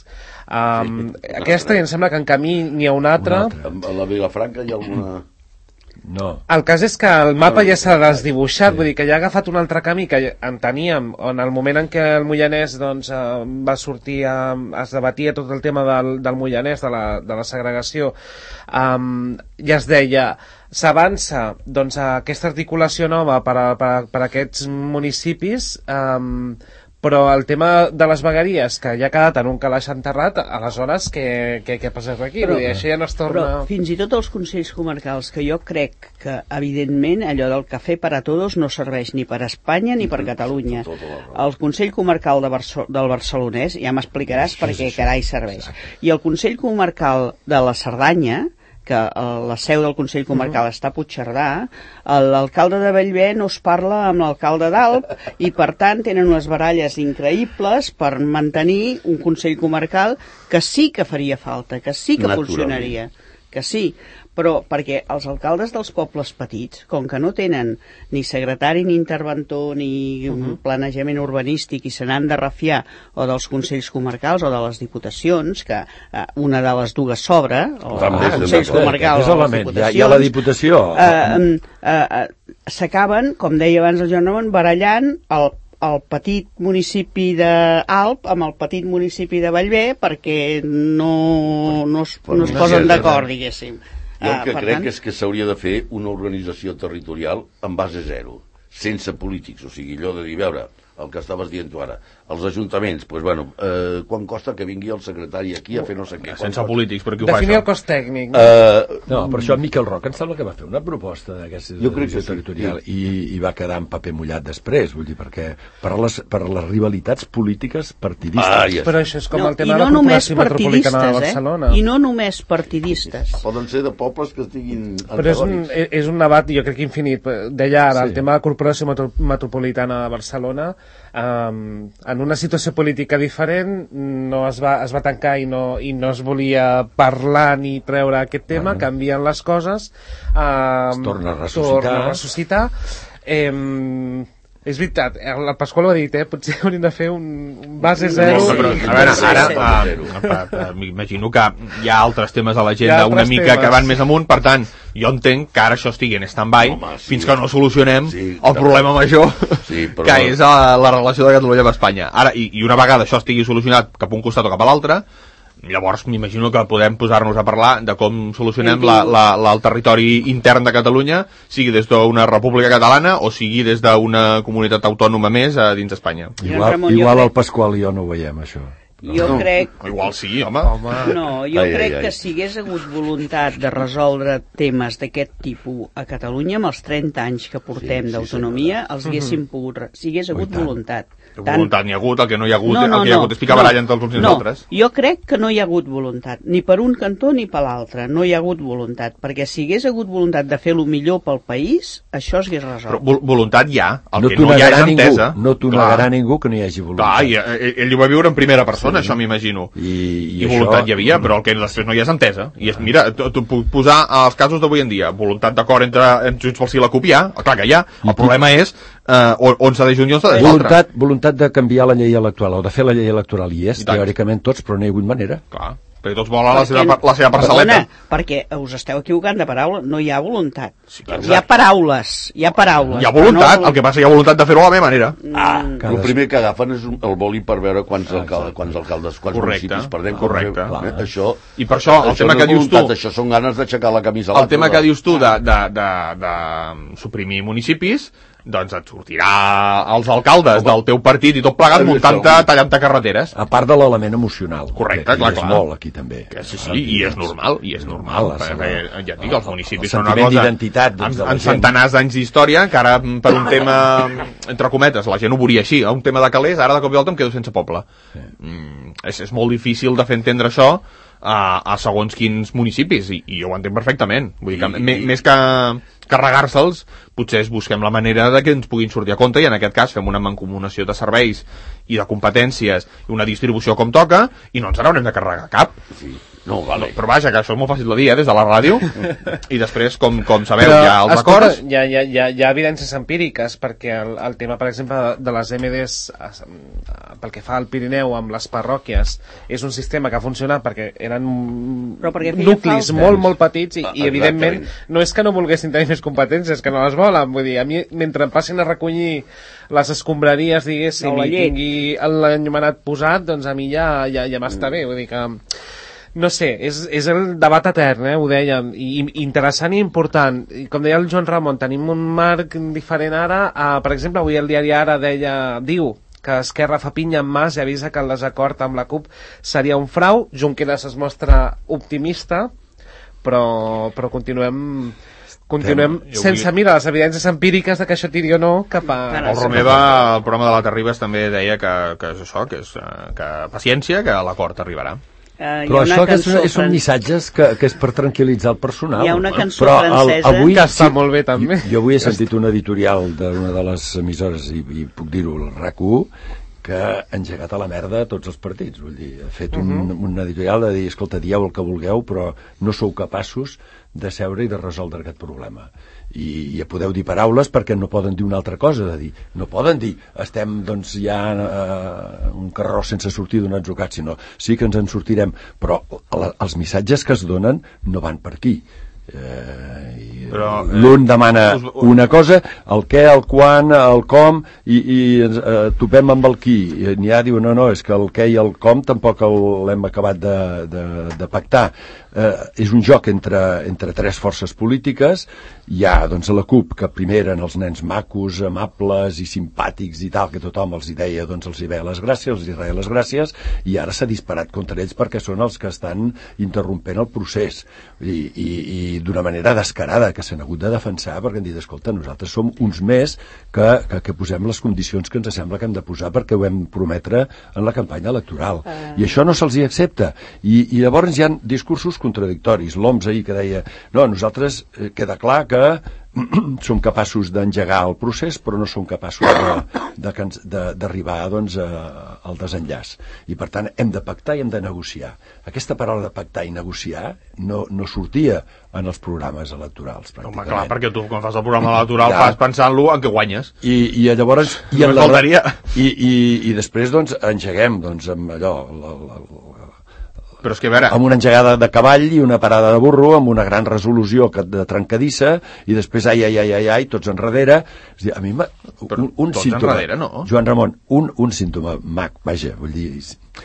um, sí, aquesta, i em sembla que en camí n'hi ha una altra. Una altra. A la Vilafranca hi ha alguna... No. El cas és que el mapa ja s'ha desdibuixat, sí. Vull dir que ja ha agafat un altre camí que enteníem, on el moment en què el Moianès doncs, va sortir, a, es debatia tot el tema del, del Moianès, de la, de la segregació, um, ja es deia, s'avança doncs, a aquesta articulació nova per a, per a, per a aquests municipis, um, però el tema de les vegueries, que ja ha quedat en un calaix enterrat, aleshores què, què, què passa aquí? Però, Vull dir, això ja no es torna... Però fins i tot els consells comarcals, que jo crec que, evidentment, allò del cafè per a tots no serveix ni per a Espanya ni per a Catalunya. El Consell Comarcal de Barço del Barcelonès, ja m'explicaràs per què carai serveix. I el Consell Comarcal de la Cerdanya que la seu del Consell Comarcal uh-huh. està a Puigcerdà, l'alcalde de Bellver no es parla amb l'alcalde d'Alp i, per tant, tenen unes baralles increïbles per mantenir un Consell Comarcal que sí que faria falta, que sí que funcionaria, que sí, però perquè els alcaldes dels pobles petits, com que no tenen ni secretari ni interventor ni uh-huh. planejament urbanístic i se n'han de refiar o dels consells comarcals o de les diputacions, que eh, una de les dues s'obre, o els consells comarcals o les diputacions, hi ha la diputació. Eh, eh, eh, s'acaben, com deia abans el Joan Ramon, barallant el el petit municipi d'Alp amb el petit municipi de Bellver perquè no, no es, no es posen d'acord, diguéssim. Jo el que uh, crec tant... és que s'hauria de fer una organització territorial en base zero, sense polítics, o sigui, allò de dir, veure, el que estaves dient tu ara, els ajuntaments, doncs, bueno, eh, quan costa que vingui el secretari aquí a fer no sé què? Sense costa? Polítics, per qui ho fa Definir això? el cost tècnic. No, uh, no per això Miquel Roca em sembla que va fer una proposta d'aquesta organització sí, territorial sí. i, i va quedar en paper mullat després, vull dir, perquè per les, per les rivalitats polítiques partidistes. Ah, yes. Però això és com no, el tema no de la Corporació Metropolitana de Barcelona. Eh? I no només partidistes. Poden ser de pobles que estiguin... Però és un, és un debat, jo crec, infinit. Deia ara, sí. el tema de la Corporació Metro Metropolitana de Barcelona, um, en una situació política diferent no es va, es va tancar i no, i no es volia parlar ni treure aquest tema, uh -huh. canvien les coses, um, es torna a ressuscitar, torna a ressuscitar. Eh, és veritat, el Pasqual ho ha dit, eh? Potser hauríem de fer un, un base zero. No, però, a veure, ara uh, m'imagino que hi ha altres temes a l'agenda una mica temes. que van més amunt, per tant, jo entenc que ara això estigui en stand-by no, sí, fins que no solucionem sí, el problema major sí, però... que és la, la relació de Catalunya amb Espanya. Ara, i, i una vegada això estigui solucionat cap a un costat o cap a l'altre, llavors m'imagino que podem posar-nos a parlar de com solucionem la, la, la, el territori intern de Catalunya, sigui des d'una república catalana o sigui des d'una comunitat autònoma més a dins d'Espanya. Igual, Ramon, igual el Pasqual i jo no ho veiem, això. Jo no. crec... Igual sí, home. home. No, jo ai, crec ai, ai. que si hagués hagut voluntat de resoldre temes d'aquest tipus a Catalunya, amb els trenta anys que portem sí, d'autonomia, sí, els haguéssim pogut... Si hagués hagut voluntat. Tant... voluntat n'hi ha hagut, el que no hi ha hagut, no, no, el que hi ha hagut és picar baralla entre els uns i els no, altres. Jo crec que no hi ha hagut voluntat, ni per un cantó ni per l'altre, no hi ha hagut voluntat, perquè si hagués hagut voluntat de fer el millor pel país, això es hagués resolt. Però voluntat hi ha, el no que no hi ha és entesa. Ningú, no t'ho negarà ningú que no hi hagi voluntat. Clar, i, ell, ell ho va viure en primera persona, sí. això m'imagino. I, i, I voluntat això... hi havia, però el que després no hi és entesa. I és, mira, t'ho puc posar als casos d'avui en dia. Voluntat d'acord entre, entre Junts pel Sí i la CUP hi ha, clar que hi ha. El problema és eh, on s'ha de junir i on s'ha de voluntat, voluntat de canviar la llei electoral o de fer la llei electoral hi és, teòricament tots, però no hi ha hagut manera. Clar, perquè tots volen la seva, la seva parcel·leta. Perquè us esteu equivocant de paraula, no hi ha voluntat. Sí, hi ha paraules, hi ha paraules. Hi ha voluntat, no... el que passa hi ha voluntat de fer-ho a la meva manera. Ah, mm. El primer que agafen és el boli per veure quants, alcaldes, quants alcaldes, quants correcte, municipis perdem. Correcte. Eh, això, I per això, el això tema no que dius tu... Això són ganes d'aixecar la camisa. El tema que dius tu de, de, de, de suprimir municipis, doncs et sortirà els alcaldes Home. del teu partit i tot plegat muntant-te, tallant-te carreteres. A part de l'element emocional. Correcte, clar, és clar. molt aquí també. Que sí, sí, i és normal, i és normal. normal perquè, ja et dic, els municipis el són una cosa d'identitat amb, amb centenars d'anys d'història, que ara per un tema, entre cometes, la gent ho volia així, un tema de calés, ara de cop i volta em quedo sense poble. Sí. Mm, és, és molt difícil de fer entendre això a, a segons quins municipis, i, i jo ho entenc perfectament. Vull dir que, I, i... més que carregar-se'ls, potser es busquem la manera de que ens puguin sortir a compte, i en aquest cas fem una mancomunació de serveis i de competències i una distribució com toca, i no ens n'haurem de carregar cap. Sí. No, vale. Però vaja, que això és molt fàcil de dir, eh, des de la ràdio, i després, com, com sabeu, però, hi ha els escolta, acords... Hi ha, hi, ha, hi, ha, hi ha evidències empíriques, perquè el, el tema, per exemple, de les M Ds, pel que fa al Pirineu amb les parròquies, és un sistema que ha funcionat perquè eren perquè nuclis falta. molt, molt petits, i, ah, i evidentment no és que no volguessin tenir més competències, que no les volen. Vull dir, a mi, mentre em passin a recollir les escombraries, diguéssim, no, i tingui l'enllumenat posat, doncs a mi ja, ja, ja m'està bé. Vull dir que... No sé, és, és el debat etern, eh, ho dèiem, i, i interessant i important. I com deia el Joan Ramon, tenim un marc diferent ara. Uh, per exemple, avui el diari Ara deia, diu que Esquerra fa pinya amb Mas i avisa que el desacord amb la CUP seria un frau. Junqueras es mostra optimista, però, però continuem... Continuem Tem, sense vull... mirar les evidències empíriques de que això tiri o no cap a... El Romeva, el programa de la Terribas, també deia que, que és això, que és que paciència, que l'acord arribarà. Uh, però això que és, són missatges que, que és per tranquil·litzar el personal. Hi ha una cançó però francesa... El, avui, que està molt bé, també. Jo, jo avui he sentit un editorial d'una de les emissores, i, i puc dir-ho, el RAC u, que ha engegat a la merda tots els partits. Vull dir, ha fet un, uh -huh. un editorial de dir, escolta, dieu el que vulgueu, però no sou capaços de seure i de resoldre aquest problema. I ja podeu dir paraules perquè no poden dir una altra cosa, de dir, no poden dir estem doncs ja eh, un carreró sense sortir d'un atzucat, sinó sí que ens en sortirem, però la, els missatges que es donen no van per aquí. Eh, però, eh, l'un demana us, us, una cosa, el què, el quan, el com, i, i eh, topem amb el qui. N'hi ha diu, no, no, és que el què i el com tampoc l'hem acabat de, de, de pactar. Eh, és un joc entre, entre tres forces polítiques. Hi ha doncs la CUP, que primer eren els nens macos, amables i simpàtics i tal, que tothom els hi deia, doncs els hi veia les gràcies, els hi reia les gràcies, i ara s'ha disparat contra ells perquè són els que estan interrompent el procés. I, i, i d'una manera descarada, que s'han hagut de defensar perquè han dit, escolta, nosaltres som uns més que, que, que posem les condicions que ens sembla que hem de posar perquè ho vam prometre en la campanya electoral. Uh... I això no se'ls hi accepta. I, i llavors hi ha discursos contradictoris. L'O M S ahir que deia, no, nosaltres eh, queda clar que som capaços d'engegar el procés, però no som capaços d'arribar doncs, a, al desenllaç. I, per tant, hem de pactar i hem de negociar. Aquesta paraula de pactar i negociar no, no sortia en els programes electorals, pràcticament. Home, clar, perquè tu, quan fas el programa electoral, ja. fas pensant-lo en què guanyes. I, i llavors... I, en la, i, i, I després, doncs, engeguem, doncs, amb allò... La, la, la, però és que a veure... amb una engegada de cavall i una parada de burro, amb una gran resolució de trencadissa, i després ai, ai, ai, ai, ai, tots enrere. És dir, a mi, un, un tots símptoma... enrere, no? Joan Ramon, un, un símptoma mac, vaja, vull dir...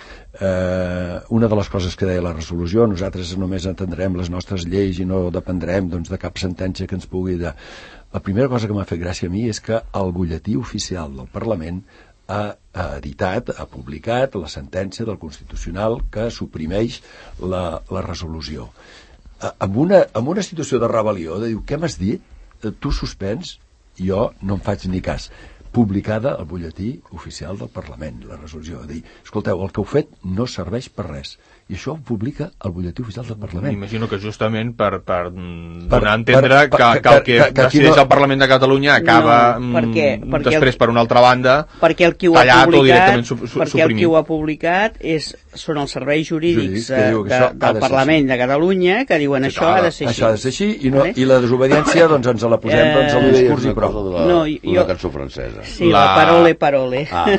Eh, una de les coses que deia la resolució, nosaltres només entendrem les nostres lleis i no dependrem doncs, de cap sentència que ens pugui de... La primera cosa que m'ha fet gràcia a mi és que el butlletí oficial del Parlament ha editat, ha publicat la sentència del Constitucional que suprimeix la, la resolució. Amb una, amb una situació de rebel·lió, de dir, què m'has dit? Tu suspens? Jo no em faig ni cas. Publicada al butlletí oficial del Parlament, la resolució. De dir, escolteu, el que heu fet no serveix per res. I això ho publica el butlletí oficial del Parlament. M'imagino que justament per, per, per donar a entendre per, per, que, que el que, que, que decideix no... el Parlament de Catalunya acaba no, perquè, perquè després, el, per una altra banda, perquè el qui ho tallat ha publicat, o directament su, su, perquè suprimit. el qui ho ha publicat és, són els serveis jurídics, jurídics de, de, del de Parlament de Catalunya que diuen sí, això ha de ser així. Això ha de ser així i, no, vale? I la desobediència doncs ens la posem doncs, a l'discurs i prou. La, no, jo, una cançó francesa. Sí, la, la parole parole. Ah.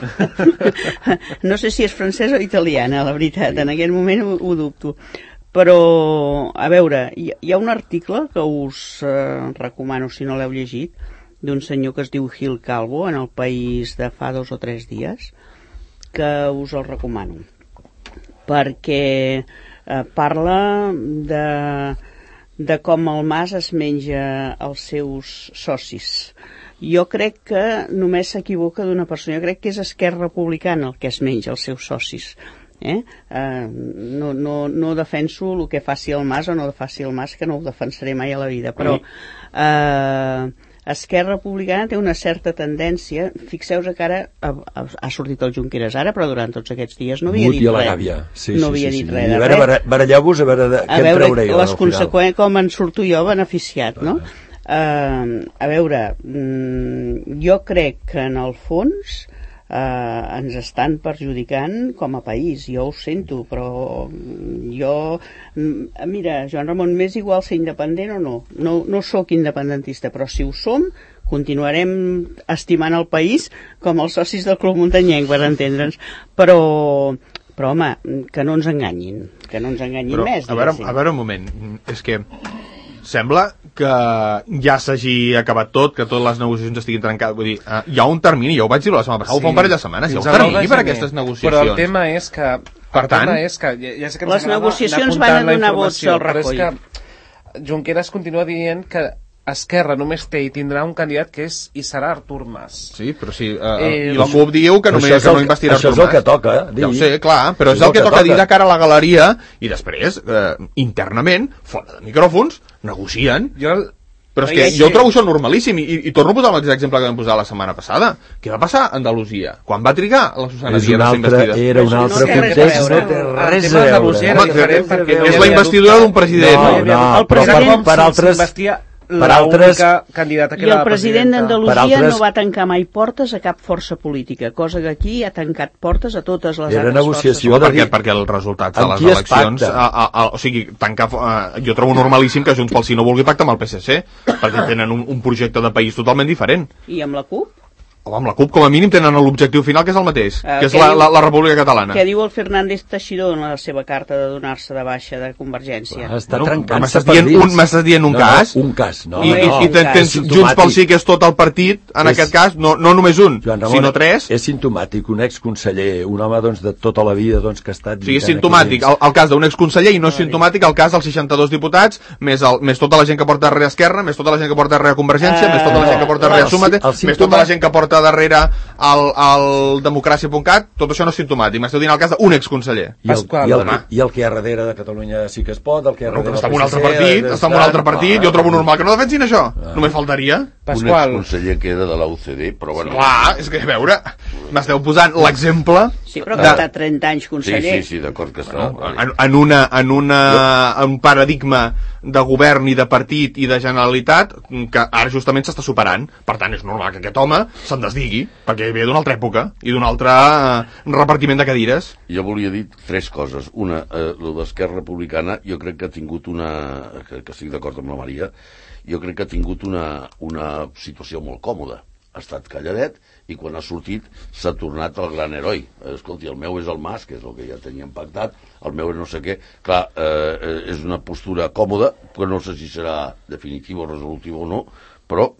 No sé si és francesa o italiana, la veritat, sí. En aquest moment ho, ho dubto. Però, a veure, hi, hi ha un article que us eh, recomano, si no l'heu llegit, d'un senyor que es diu Gil Calvo, en El País de fa dos o tres dies, que us el recomano. Perquè eh, parla de, de com el Mas es menja els seus socis. Jo crec que només s'equivoca d'una persona. Jo crec que és Esquerra Republicana el que es menja els seus socis. Eh? Uh, no, no, no defenso el que faci el Mas o no faci el Mas, que no ho defensaré mai a la vida, però uh, Esquerra Republicana té una certa tendència. Fixeu-vos que ara ha, ha sortit el Junqueras ara, però durant tots aquests dies no havia dit res. Sí, no sí, havia sí, dit sí. res. A veure, baralleu-vos a veure de, què en traureu. Les conseqüències, com en surto jo beneficiat, no? Uh, a veure, mm, jo crec que en el fons Uh, ens estan perjudicant com a país. Jo ho sento, però jo, mira, Joan Ramon, m'és igual ser independent o no. No, no sóc independentista, però si ho som, continuarem estimant el país com els socis del Club Muntanyenc, per entendre'ns. Però, però home, que no ens enganyin, que no ens enganyin però, més. A veure, a veure un moment, és que sembla que ja s'hagi acabat tot, que totes les negociacions estiguin trencades. Vull dir, uh, hi ha un termini, ja ho vaig dir la setmana passada, sí, ho fa un parell de setmanes, hi ha un termini per aquestes negociacions. Però el tema és que... Per tant, és que ja, ja sé que les negociacions van a donar vots al Rajoy. Però és que Junqueras continua dient que Esquerra només té i tindrà un candidat que és i serà Artur Mas. Sí, però sí, uh, eh, i la C U P diu que només que no investirà Artur Mas. Això és el que toca, dir. Ja ho sé, clar, però és, és el, el que, que toca dir de cara a la galeria i després, eh, internament, fora de micròfons, negocien. Jo... Però és que jo ho trobo això normalíssim, i, i torno a posar l'exemple que vam posar la setmana passada. Què va passar a Andalusia? Quan va trigar la Susana Díaz a ser investida? Era un altre context, no té res a veure. És la investidura d'un president. No, no, però per altres... l'única candidata que I el president d'Andalusia altres... no va tancar mai portes a cap força política, cosa que aquí ha tancat portes a totes les Era altres negociació forces. de dir... perquè, perquè els resultats de les eleccions a, a, a, o sigui, tancar, a, jo trobo normalíssim que Junts pel Sí no vulgui pactar amb el P S C perquè tenen un, un projecte de país totalment diferent. I amb la CUP? O amb la CUP com a mínim tenen l'objectiu final que és el mateix, uh, que és la, diu, la, la República Catalana. Què diu el Fernández Teixidor en la seva carta de donar-se de baixa de Convergència? Ah, està trencant-se m'estàs per dient dins. un, m'estàs dient un no, cas? No, un cas, no. I, no, i, i tens, tens Junts pel Sí, que és tot el partit, en és, aquest cas, no, no només un, Joan Ramon, sinó tres. És simptomàtic, un exconseller, un home doncs, de tota la vida doncs, que ha estat... Sí, és simptomàtic el, el cas d'un exconseller i no és simptomàtic el cas dels seixanta-dos diputats, més, el, més tota la gent que porta darrere Esquerra, més tota la gent que porta darrere Convergència, uh, més tota la gent que porta darrere Súmate, més tota la gent que porta darrere el, el democràcia punt cat, tot això no és simptomàtic. M'esteu dient el cas d'un exconseller. I el, i, el, I el que hi ha darrere de Catalunya sí que es pot, el que hi ha darrere... Està en un altre partit, està en un altre partit, jo trobo normal que no defensin això. Només faltaria. Pasqual. Un exconseller que era de la U C D, però bueno... Clar, és que, a veure, m'esteu posant l'exemple... Sí, però que de... està trenta anys conseller. Sí, sí, sí, d'acord que està... En, en, una, en, una, en un paradigma de govern i de partit i de Generalitat que ara justament s'està superant. Per tant, és normal que aquest home se'n desdigui, perquè ve d'una altra època i d'un altre repartiment de cadires. Jo volia dir tres coses. Una, eh, lo d'Esquerra Republicana, jo crec que ha tingut una... que, que estic d'acord amb la Maria, jo crec que ha tingut una, una situació molt còmoda. Ha estat calladet i quan ha sortit s'ha tornat el gran heroi. Escolti, el meu és el Mas, que és el que ja teníem pactat, el meu és no sé què. Clar, eh, és una postura còmoda, però no sé si serà definitiva o resolutiva o no, però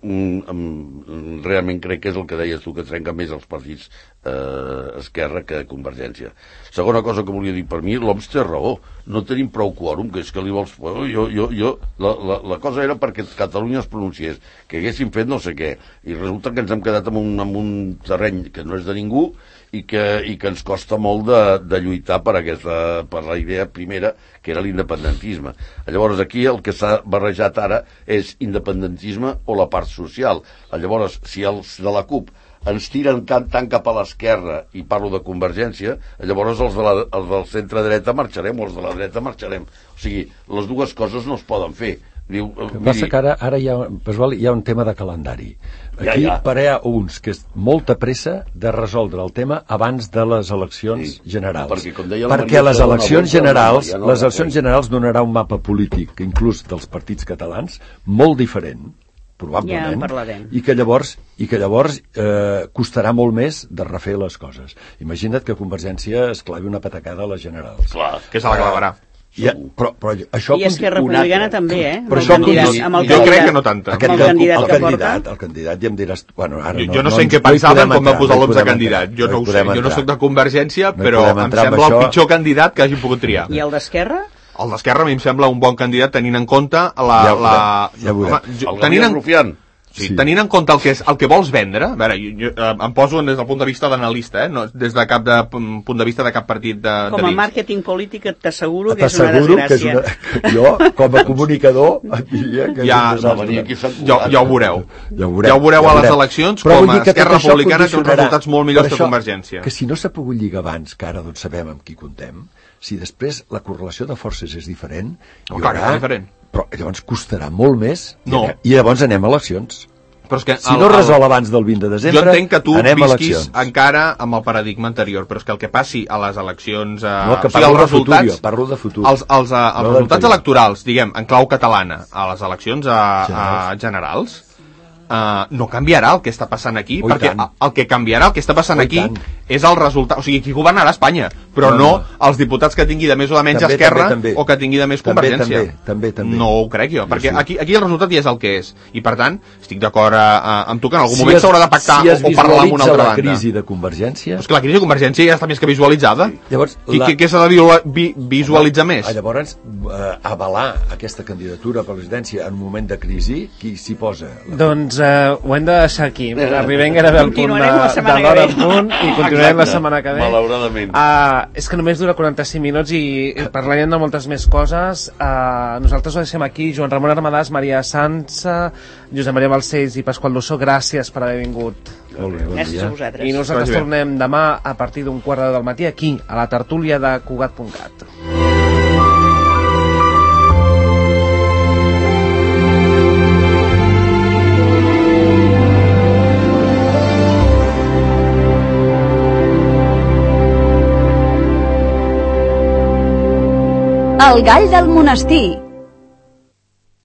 mm, realment crec que és el que deies tu, que trenca més els partits eh, Esquerra que Convergència. Segona cosa que volia dir, per mi l'Oms té raó, no tenim prou quòrum, que és que li vols... Jo, jo, jo, la, la, la cosa era perquè Catalunya es pronunciés, que haguéssim fet no sé què, i resulta que ens hem quedat en un, en un terreny que no és de ningú i que, i que ens costa molt de, de lluitar per, aquesta, per la idea primera, que era l'independentisme. Llavors aquí el que s'ha barrejat ara és independentisme o la part social. Llavors, si els de la CUP ens tiren tant, tant cap a l'esquerra, i parlo de Convergència, llavors els, de la, els del centre-dreta marxarem, o els de la dreta marxarem. O sigui, les dues coses no es poden fer. Diu, passa que ara, ara hi, ha, hi ha un tema de calendari. Aquí ja, ja. per hi ha uns que és molta pressa de resoldre el tema abans de les eleccions sí, generals. Perquè, perquè les eleccions generals, no les eleccions generals donarà un mapa polític, inclús dels partits catalans, molt diferent, probablement, ja i que llavors, i que llavors eh, costarà molt més de refer les coses. Imagina't que Convergència es clavi una patacada a les generals. Clar, que se la clavarà. Ja, però, però això I Esquerra Republicana també, eh? Però això candidat, amb el jo candidat, crec que no tanta. Aquest, el candidat el, que candidat, porta? el candidat, ja em diràs... Bueno, ara jo, no, jo no no sé en què pensaven quan va posar l'Oms de candidat. Jo no ho sé, jo no soc de Convergència, no però em sembla el pitjor candidat que hagin pogut triar. I el d'Esquerra? El d'Esquerra a mi em sembla un bon candidat tenint en compte la... Ja ho la... Ja ho Home, jo, tenint en... Rufián. Sí, sí. Tenint en compte el que, és, el que vols vendre, a veure, jo, jo, eh, em poso des del punt de vista d'analista, eh, no des de cap de, punt de vista de cap partit de, com de a dins. Màrqueting polític t'asseguro que és una desgràcia. Que és una... Jo, com a comunicador, et diria que ja, és un desastre. Ja, ja ho veureu. Ja ho veureu, ja ho veureu ja a les eleccions, però com a Esquerra Republicana té uns resultats molt millors que Convergència. Que si no s'ha pogut lligar abans, que ara doncs sabem amb qui contem, si després la correlació de forces és diferent, no, clar, haurà, és diferent. Però llavors costarà molt més no. i llavors anem a eleccions. Però és que si no el, resol abans del vint de desembre, jo entenc que tu visquis a encara amb el paradigma anterior, però és que el que passi a les eleccions... Eh, no, que o sigui, parlo, els de resultats, futur, jo, parlo de futur. Els, els, els, els no resultats electorals, diguem, en clau catalana, a les eleccions a, a generals, Uh, no canviarà el que està passant aquí, oh, perquè el que canviarà el que està passant oh, aquí és el resultat, o sigui, qui governarà Espanya, però no, no, no els diputats que tingui de més o de menys també, Esquerra també, també. o que tingui de més també, Convergència. També, també, també. No ho crec jo, jo perquè sí. aquí, aquí el resultat ja és el que és, i per tant estic d'acord uh, amb tu que en algun si moment es, s'haurà de pactar si o, o parlar amb una altra banda. Si la crisi de Convergència... Pues que la crisi de Convergència ja està més que visualitzada. Llavors, I la... què s'ha de vi visualitzar més? Llavors, uh, avalar aquesta candidatura a la presidència en un moment de crisi, qui s'hi posa? Doncs Doncs eh, ho hem de deixar aquí. Arribem gairebé al punt de, de l'hora en punt i continuarem la setmana que ve. Malauradament. Uh, és que només dura quaranta-cinc minuts i, i parlarem de moltes més coses. Uh, nosaltres ho deixem aquí. Joan Ramon Armadàs, Maria Sansa, Josep Maria Balcells i Pasqual Lussó, gràcies per haver vingut. Molt bé, bon Gràcies dia. a vosaltres. I nosaltres tornem demà a partir d'un quart del matí aquí, a la tertúlia de Cugat punt cat. El gall del monestir.